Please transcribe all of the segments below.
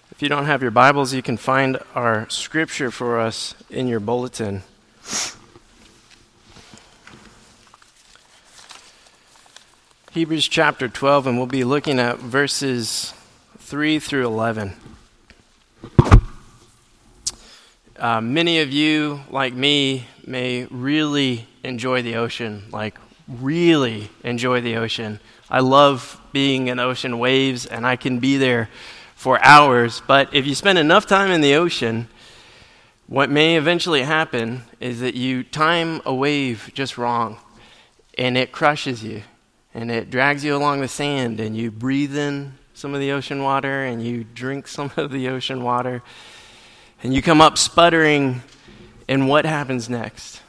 If you don't have your Bibles, you can find our scripture for us in your bulletin. Hebrews chapter 12, and we'll be looking at verses 3 through 11. Many of you, like me, may really enjoy the ocean, really enjoy the ocean. I love being in ocean waves, and I can be there for hours, but if you spend enough time in the ocean, what may eventually happen is that you time a wave just wrong, and it crushes you, and it drags you along the sand, and you breathe in some of the ocean water, and you drink some of the ocean water, and you come up sputtering, and what happens next?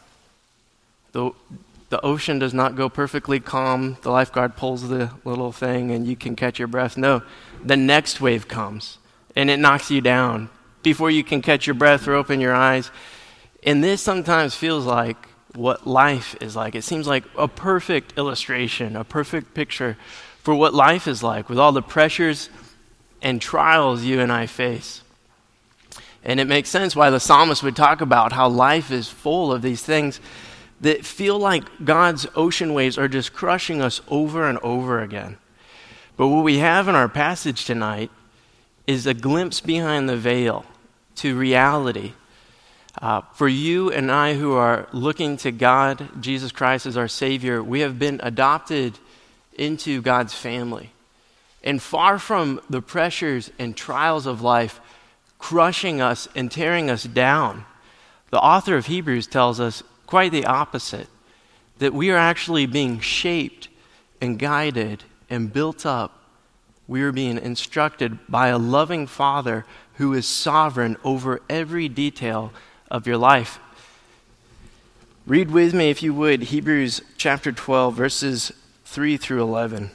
The ocean does not go perfectly calm. The lifeguard pulls the little thing, and you can catch your breath. No, the next wave comes, and it knocks you down before you can catch your breath or open your eyes. And this sometimes feels like what life is like. It seems like a perfect illustration, a perfect picture for what life is like with all the pressures and trials you and I face. And it makes sense why the psalmist would talk about how life is full of these things that feel like God's ocean waves are just crushing us over and over again. But what we have in our passage tonight is a glimpse behind the veil to reality. For you and I who are looking to God, Jesus Christ as our Savior, we have been adopted into God's family. And far from the pressures and trials of life crushing us and tearing us down, the author of Hebrews tells us quite the opposite, that we are actually being shaped and guided and built up. We are being instructed by a loving Father who is sovereign over every detail of your life. Read with me, if you would, Hebrews chapter 12, verses 3 through 11.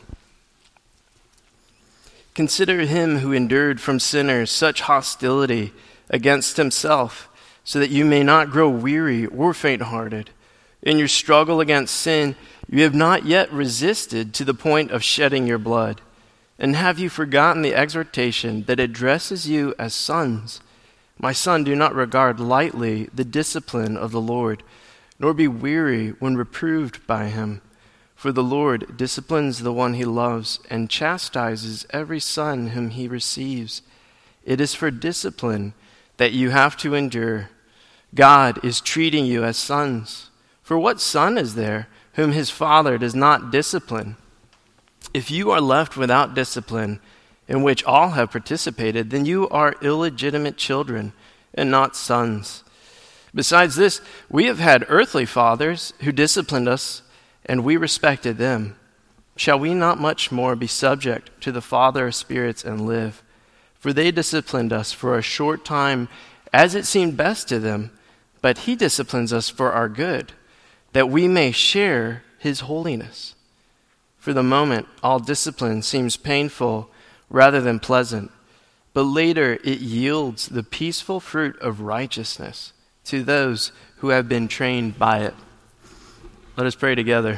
Consider him who endured from sinners such hostility against himself, so that you may not grow weary or faint-hearted. In your struggle against sin, you have not yet resisted to the point of shedding your blood. And have you forgotten the exhortation that addresses you as sons? My son, do not regard lightly the discipline of the Lord, nor be weary when reproved by him. For the Lord disciplines the one he loves and chastises every son whom he receives. It is for discipline that you have to endure. God is treating you as sons. For what son is there whom his father does not discipline? If you are left without discipline, in which all have participated, then you are illegitimate children and not sons. Besides this, we have had earthly fathers who disciplined us, and we respected them. Shall we not much more be subject to the Father of spirits and live? For they disciplined us for a short time as it seemed best to them, but he disciplines us for our good, that we may share his holiness. For the moment, all discipline seems painful rather than pleasant, but later it yields the peaceful fruit of righteousness to those who have been trained by it. Let us pray together.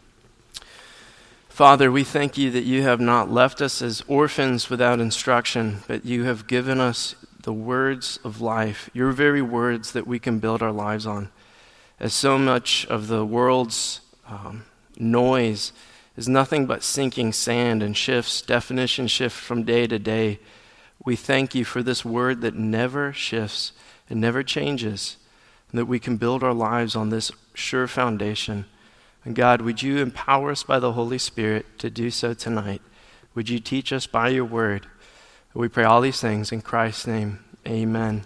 Father, we thank you that you have not left us as orphans without instruction, but you have given us the words of life, your very words that we can build our lives on. As so much of the world's noise is nothing but sinking sand and definition shift from day to day, we thank you for this word that never shifts and never changes, and that we can build our lives on this sure foundation. And God, would you empower us by the Holy Spirit to do so tonight? Would you teach us by your word? We pray all these things in Christ's name. Amen.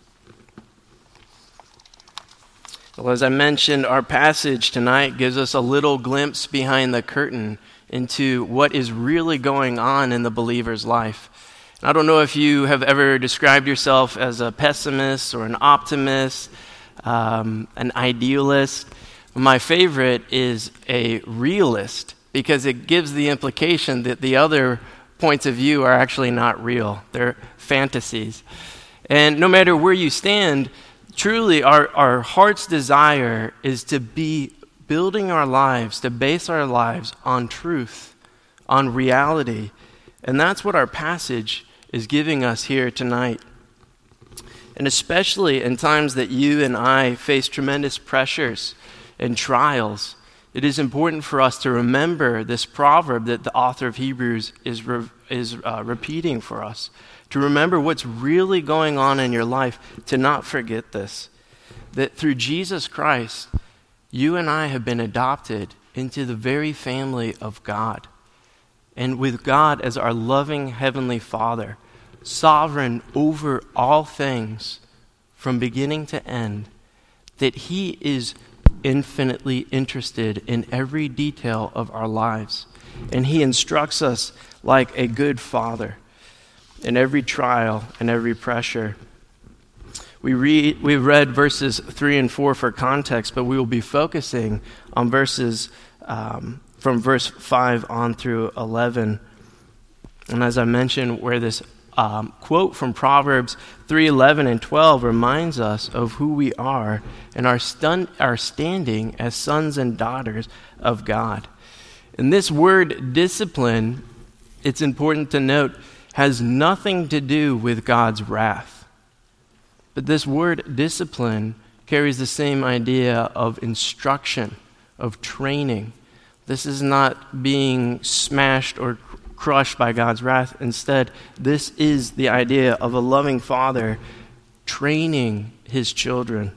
Well, as I mentioned, our passage tonight gives us a little glimpse behind the curtain into what is really going on in the believer's life. And I don't know if you have ever described yourself as a pessimist or an optimist, an idealist. My favorite is a realist, because it gives the implication that the other points of view are actually not real. They're fantasies. And no matter where you stand, truly our heart's desire is to be building our lives, to base our lives on truth, on reality. And that's what our passage is giving us here tonight. And especially in times that you and I face tremendous pressures and trials, it is important for us to remember this proverb that the author of Hebrews is repeating for us. To remember what's really going on in your life, to not forget this. That through Jesus Christ, you and I have been adopted into the very family of God. And with God as our loving Heavenly Father, sovereign over all things from beginning to end, that He is infinitely interested in every detail of our lives. And He instructs us like a good father in every trial and every pressure. We read verses 3 and 4 for context, but we will be focusing on verses from verse 5 on through 11. And as I mentioned, where this quote from Proverbs 3:11 and 12 reminds us of who we are and our standing as sons and daughters of God. And this word discipline, it's important to note, has nothing to do with God's wrath. But this word discipline carries the same idea of instruction, of training. This is not being smashed or crushed by God's wrath. Instead, this is the idea of a loving father training his children.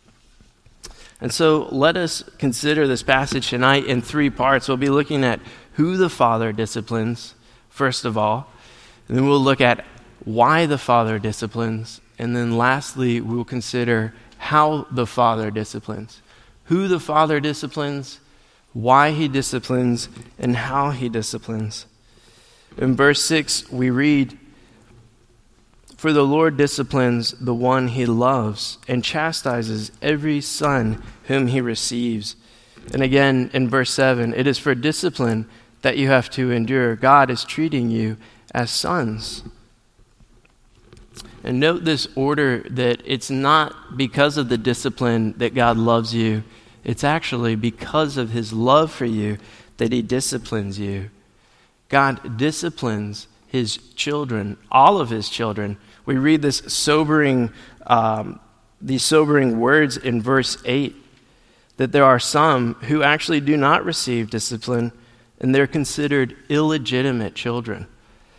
And so let us consider this passage tonight in 3 parts. We'll be looking at who the Father disciplines, first of all. And then we'll look at why the Father disciplines. And then lastly, we'll consider how the Father disciplines. Who the Father disciplines, why He disciplines, and how He disciplines. In verse 6, we read, "For the Lord disciplines the one He loves and chastises every son whom He receives." And again, in verse 7, "It is for discipline that you have to endure. God is treating you as sons." And note this order, that it's not because of the discipline that God loves you. It's actually because of His love for you that He disciplines you. God disciplines His children, all of His children. We read this these sobering words in verse 8, that there are some who actually do not receive discipline, and they're considered illegitimate children.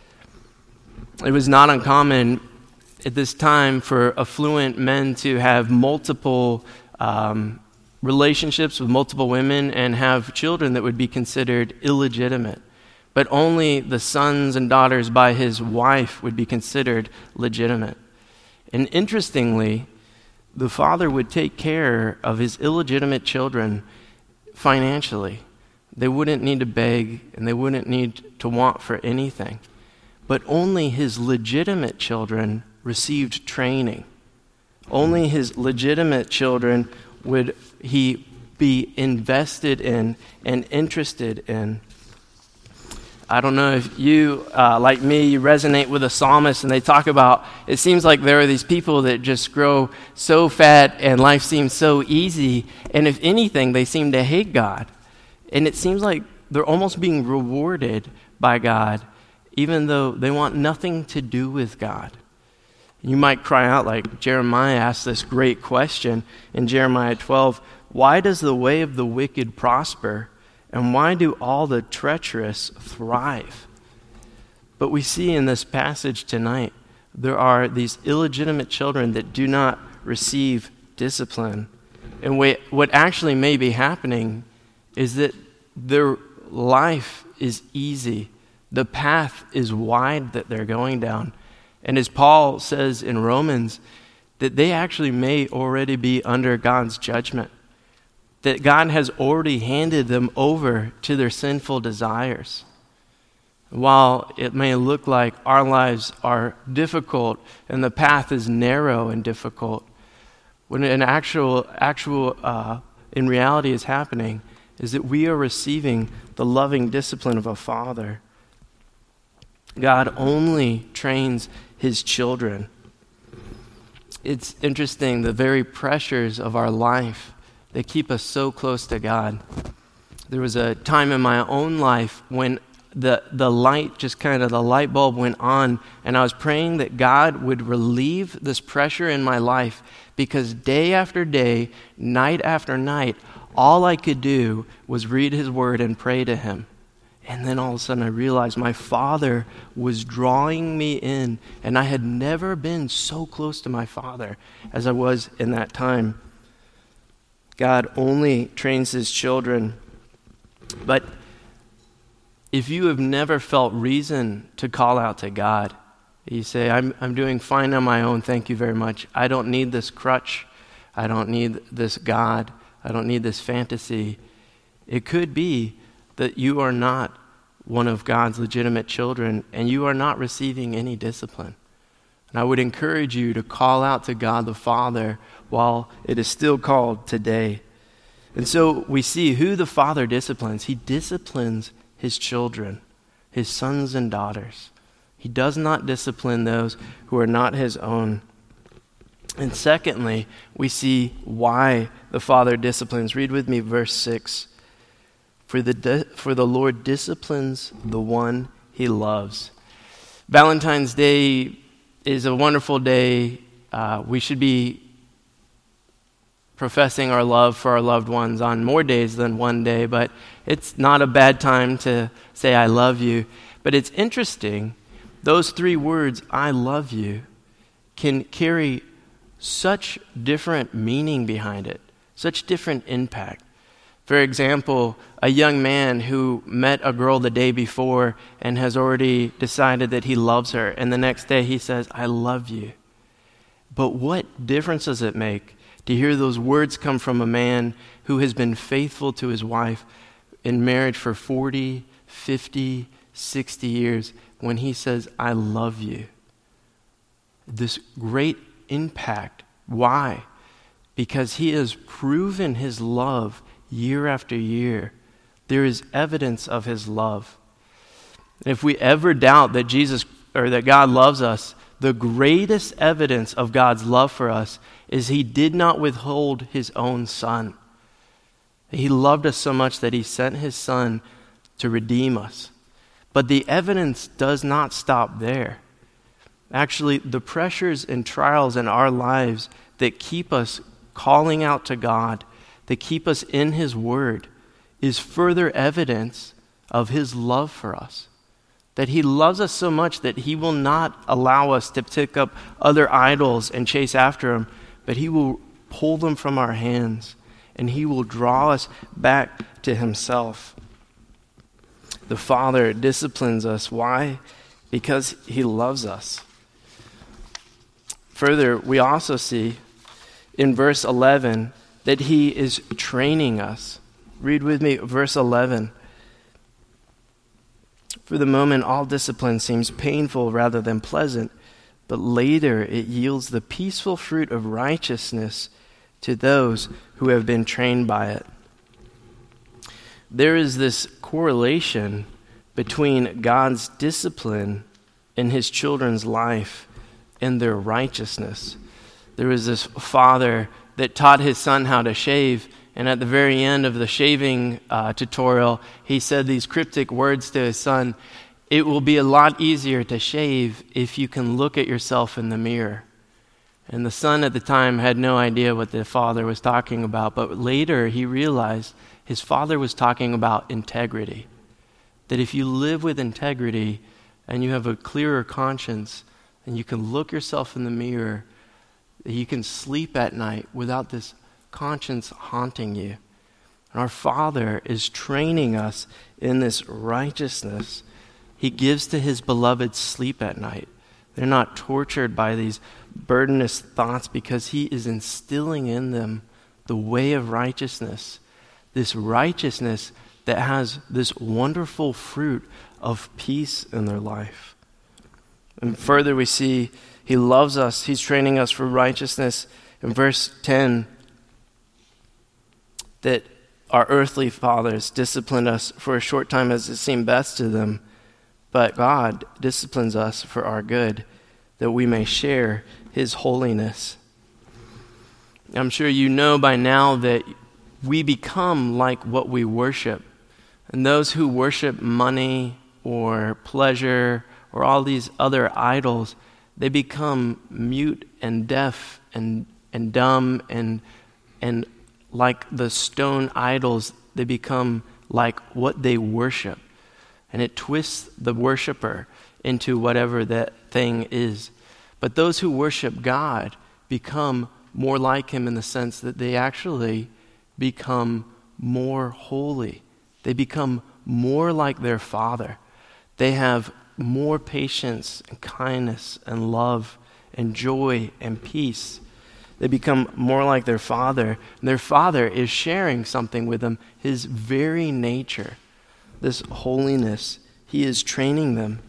It was not uncommon at this time for affluent men to have multiple relationships with multiple women and have children that would be considered illegitimate. But only the sons and daughters by his wife would be considered legitimate. And interestingly, the father would take care of his illegitimate children financially. They wouldn't need to beg, and they wouldn't need to want for anything. But only his legitimate children received training. Only his legitimate children would he be invested in and interested in. I don't know if you, like me, you resonate with the psalmist, and they talk about, it seems like there are these people that just grow so fat and life seems so easy, and if anything, they seem to hate God. And it seems like they're almost being rewarded by God, even though they want nothing to do with God. You might cry out like Jeremiah asked this great question in Jeremiah 12, "Why does the way of the wicked prosper? And why do all the treacherous thrive?" But we see in this passage tonight, there are these illegitimate children that do not receive discipline. And what actually may be happening is that their life is easy. The path is wide that they're going down. And as Paul says in Romans, that they actually may already be under God's judgment. That God has already handed them over to their sinful desires. While it may look like our lives are difficult and the path is narrow and difficult, when in reality is happening is that we are receiving the loving discipline of a father. God only trains His children. It's interesting, the very pressures of our life, they keep us so close to God. There was a time in my own life when the light, just kind of the light bulb went on, and I was praying that God would relieve this pressure in my life, because day after day, night after night, all I could do was read his word and pray to him. And then all of a sudden I realized my Father was drawing me in, and I had never been so close to my Father as I was in that time. God only trains his children. But if you have never felt reason to call out to God, you say, I'm doing fine on my own, thank you very much. I don't need this crutch. I don't need this God. I don't need this fantasy. It could be that you are not one of God's legitimate children and you are not receiving any discipline. And I would encourage you to call out to God the Father while it is still called today. And so we see who the Father disciplines. He disciplines his children, his sons and daughters. He does not discipline those who are not his own. And secondly, we see why the Father disciplines. Read with me verse 6. For the Lord disciplines the one he loves. Valentine's Day is a wonderful day. We should be professing our love for our loved ones on more days than one day, but it's not a bad time to say I love you. But it's interesting, those three words, I love you, can carry such different meaning behind it, such different impact. For example, a young man who met a girl the day before and has already decided that he loves her, and the next day he says, I love you. But what difference does it make to hear those words come from a man who has been faithful to his wife in marriage for 40, 50, 60 years when he says, I love you? This great impact. Why? Because he has proven his love year after year. There is evidence of his love. If we ever doubt that that God loves us, the greatest evidence of God's love for us is he did not withhold his own son. He loved us so much that he sent his son to redeem us. But the evidence does not stop there. Actually, the pressures and trials in our lives that keep us calling out to God, that keep us in his word, is further evidence of his love for us. That he loves us so much that he will not allow us to pick up other idols and chase after them, but he will pull them from our hands and he will draw us back to himself. The Father disciplines us. Why? Because he loves us. Further, we also see in verse 11 that he is training us. Read with me verse 11. For the moment, all discipline seems painful rather than pleasant, but later it yields the peaceful fruit of righteousness to those who have been trained by it. There is this correlation between God's discipline in his children's life and their righteousness. There was this father that taught his son how to shave, and at the very end of the shaving tutorial, he said these cryptic words to his son: it will be a lot easier to shave if you can look at yourself in the mirror. And the son at the time had no idea what the father was talking about, but later he realized his father was talking about integrity. That if you live with integrity and you have a clearer conscience and you can look yourself in the mirror, you can sleep at night without this conscience haunting you. And our Father is training us in this righteousness. He gives to his beloved sleep at night. They're not tortured by these burdenous thoughts because he is instilling in them the way of righteousness. This righteousness that has this wonderful fruit of peace in their life. And further we see he loves us. He's training us for righteousness. In verse 10, that our earthly fathers disciplined us for a short time as it seemed best to them, but God disciplines us for our good, that we may share his holiness. I'm sure you know by now that we become like what we worship. And those who worship money or pleasure or all these other idols, they become mute and deaf and dumb and like the stone idols, they become like what they worship. And it twists the worshiper into whatever that thing is. But those who worship God become more like him in the sense that they actually become more holy. They become more like their Father. They have more patience and kindness and love and joy and peace. They become more like their Father. And their Father is sharing something with them, his very nature, this holiness. He is training them.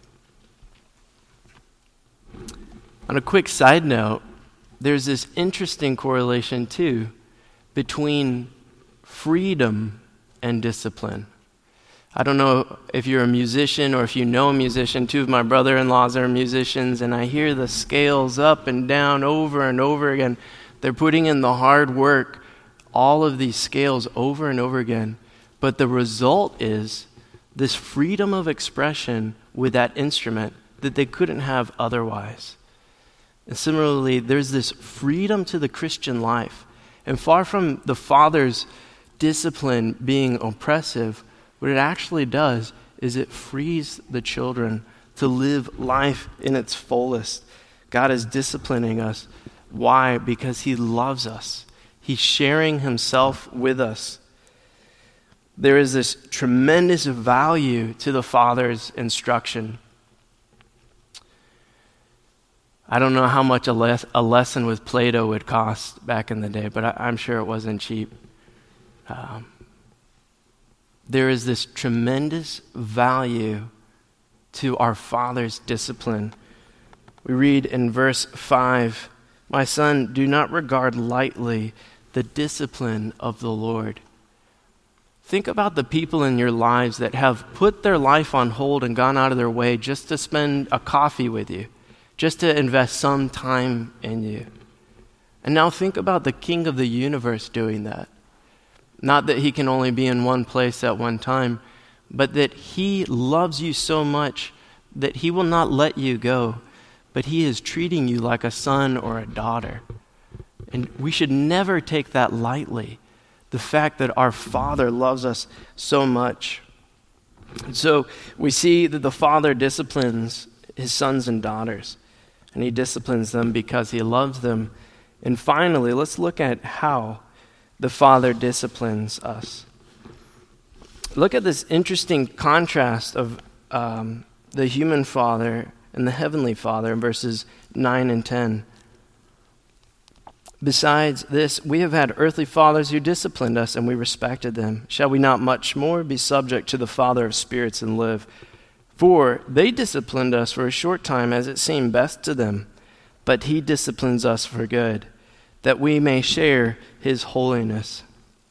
On a quick side note, there's this interesting correlation too between freedom and discipline. I don't know if you're a musician or if you know a musician. Two of my brother-in-laws are musicians, and I hear the scales up and down over and over again. They're putting in the hard work, all of these scales over and over again. But the result is this freedom of expression with that instrument that they couldn't have otherwise. And similarly, there's this freedom to the Christian life. And far from the Father's discipline being oppressive, what it actually does is it frees the children to live life in its fullest. God is disciplining us. Why? Because he loves us. He's sharing himself with us. There is this tremendous value to the Father's instruction. I don't know how much a lesson with Plato would cost back in the day, but I'm sure it wasn't cheap. There is this tremendous value to our Father's discipline. We read in verse 5, "My son, do not regard lightly the discipline of the Lord." Think about the people in your lives that have put their life on hold and gone out of their way just to spend a coffee with you, just to invest some time in you. And now think about the King of the universe doing that. Not that he can only be in one place at one time, but that he loves you so much that he will not let you go, but he is treating you like a son or a daughter. And we should never take that lightly, the fact that our Father loves us so much. And so we see that the Father disciplines his sons and daughters, and he disciplines them because he loves them. And finally, let's look at how the Father disciplines us. Look at this interesting contrast of the human father and the heavenly Father in verses 9 and 10. "Besides this, we have had earthly fathers who disciplined us, and we respected them. Shall we not much more be subject to the Father of spirits and live? For they disciplined us for a short time as it seemed best to them, but he disciplines us for good, that we may share his holiness."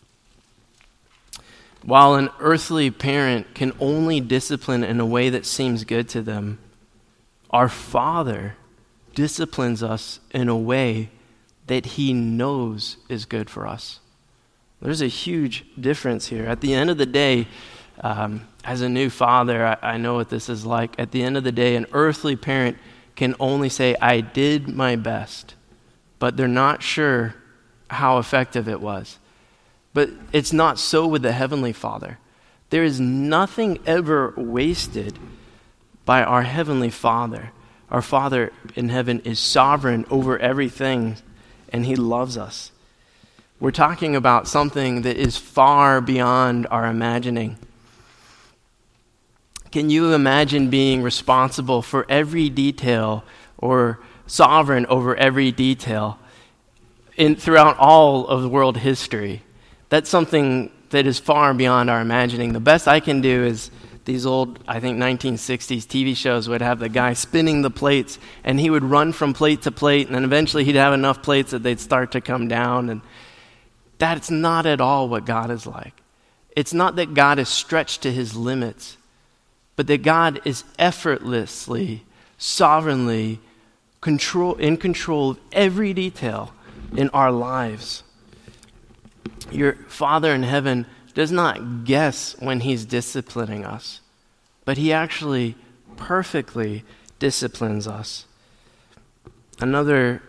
While an earthly parent can only discipline in a way that seems good to them, our Father disciplines us in a way that he knows is good for us. There's a huge difference here. At the end of the day, as a new father, I know what this is like. At the end of the day, an earthly parent can only say, "I did my best," but they're not sure how effective it was. But it's not so with the Heavenly Father. There is nothing ever wasted by our Heavenly Father. Our Father in heaven is sovereign over everything, and he loves us. We're talking about something that is far beyond our imagining. Can you imagine being responsible for every detail or sovereign over every detail throughout all of world history? That's something that is far beyond our imagining. The best I can do is these old, I think, 1960s TV shows would have the guy spinning the plates, and he would run from plate to plate, and then eventually he'd have enough plates that they'd start to come down. And that's not at all what God is like. It's not that God is stretched to his limits, but that God is effortlessly, sovereignly in control of every detail in our lives. Your Father in heaven does not guess when he's disciplining us, but he actually perfectly disciplines us. Another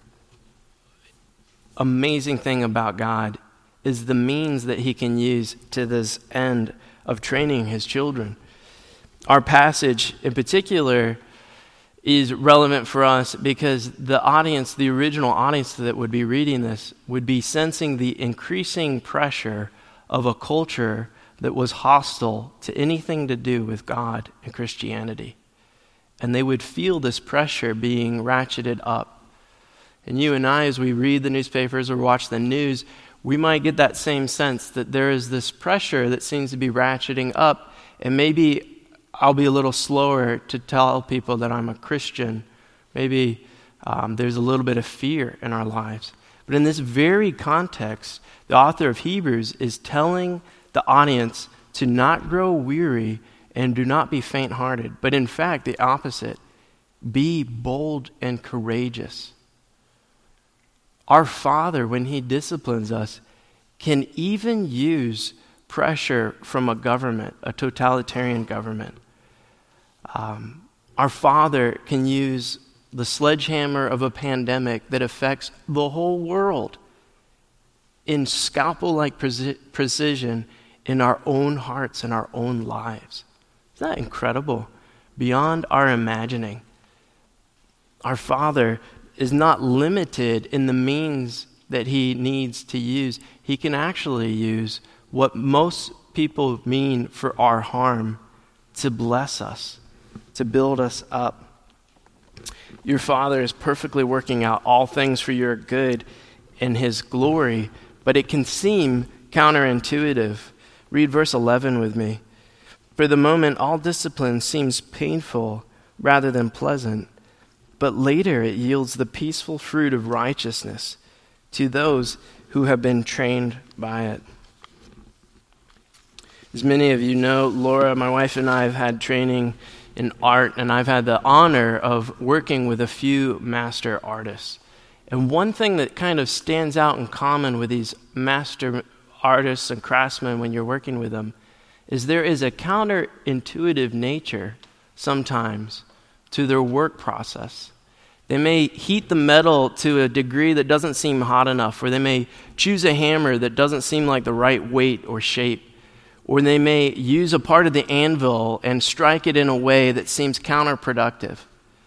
amazing thing about God is the means that he can use to this end of training his children. Our passage in particular is relevant for us because the audience, the original audience that would be reading this, would be sensing the increasing pressure of a culture that was hostile to anything to do with God and Christianity. And they would feel this pressure being ratcheted up. And you and I, as we read the newspapers or watch the news, we might get that same sense that there is this pressure that seems to be ratcheting up, and maybe I'll be a little slower to tell people that I'm a Christian. Maybe there's a little bit of fear in our lives. But in this very context, the author of Hebrews is telling the audience to not grow weary and do not be faint-hearted, but in fact, the opposite. Be bold and courageous. Our Father, when he disciplines us, can even use pressure from a government, a totalitarian government. Our Father can use the sledgehammer of a pandemic that affects the whole world in scalpel-like precision in our own hearts and our own lives. Isn't that incredible? Beyond our imagining. Our Father is not limited in the means that he needs to use. He can actually use what most people mean for our harm to bless us, to build us up. Your Father is perfectly working out all things for your good and his glory, but it can seem counterintuitive. Read verse 11 with me. For the moment, all discipline seems painful rather than pleasant, but later it yields the peaceful fruit of righteousness to those who have been trained by it. As many of you know, Laura, my wife, and I have had training in art, and I've had the honor of working with a few master artists. And one thing that kind of stands out in common with these master artists and craftsmen when you're working with them is there is a counterintuitive nature sometimes to their work process. They may heat the metal to a degree that doesn't seem hot enough, or they may choose a hammer that doesn't seem like the right weight or shape, or they may use a part of the anvil and strike it in a way that seems counterproductive.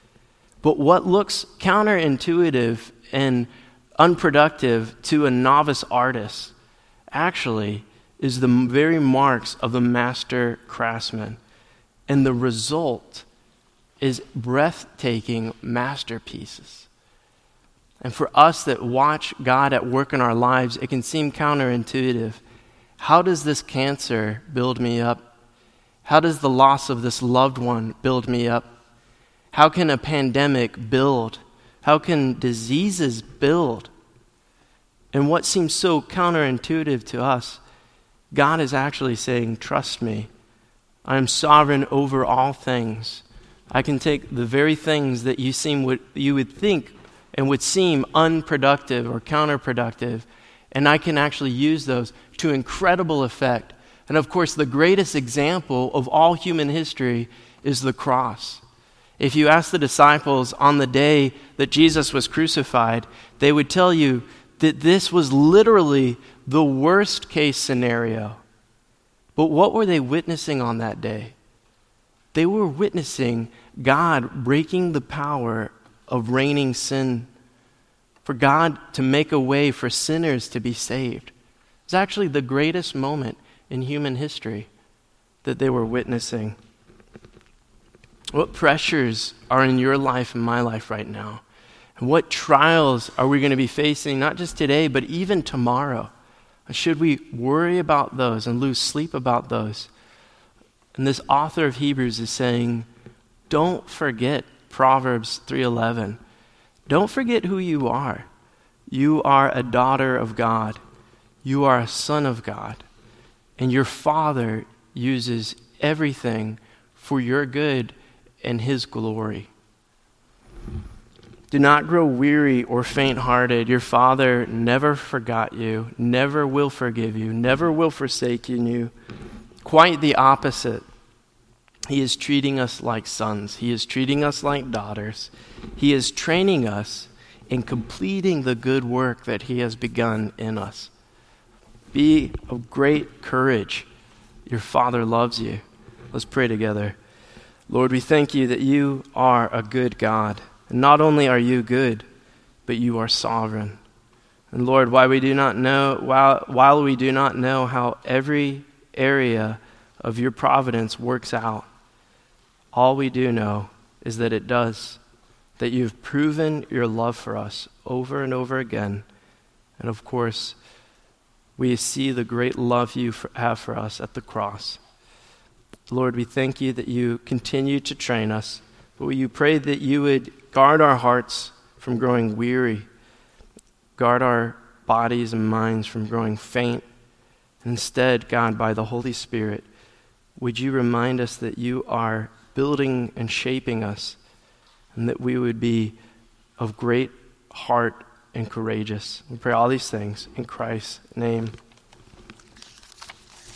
But what looks counterintuitive and unproductive to a novice artist actually is the very marks of the master craftsman. And the result is breathtaking masterpieces. And for us that watch God at work in our lives, it can seem counterintuitive. How does this cancer build me up? How does the loss of this loved one build me up? How can a pandemic build? How can diseases build? And what seems so counterintuitive to us, God is actually saying, trust me. I am sovereign over all things. I can take the very things that you would think and would seem unproductive or counterproductive, and I can actually use those to incredible effect. And of course, the greatest example of all human history is the cross. If you ask the disciples on the day that Jesus was crucified, they would tell you that this was literally the worst case scenario. But what were they witnessing on that day? They were witnessing God breaking the power of reigning sin, for God to make a way for sinners to be saved. It's actually the greatest moment in human history that they were witnessing. What pressures are in your life and my life right now? And what trials are we going to be facing, not just today, but even tomorrow? Should we worry about those and lose sleep about those? And this author of Hebrews is saying, don't forget Proverbs 3:11. Don't forget who you are. You are a daughter of God. You are a son of God. And your Father uses everything for your good and his glory. Do not grow weary or faint-hearted. Your Father never forgot you, never will forgive you, never will forsake you. Quite the opposite. He is treating us like sons. He is treating us like daughters. He is training us in completing the good work that he has begun in us. Be of great courage. Your Father loves you. Let's pray together. Lord, we thank you that you are a good God. And not only are you good, but you are sovereign. And Lord, while we do not know how every area of your providence works out, all we do know is that it does, that you've proven your love for us over and over again. And of course, we see the great love you have for us at the cross. Lord, we thank you that you continue to train us, but we pray that you would guard our hearts from growing weary, guard our bodies and minds from growing faint. Instead, God, by the Holy Spirit, would you remind us that you are building and shaping us, and that we would be of great heart and courageous. We pray all these things in Christ's name.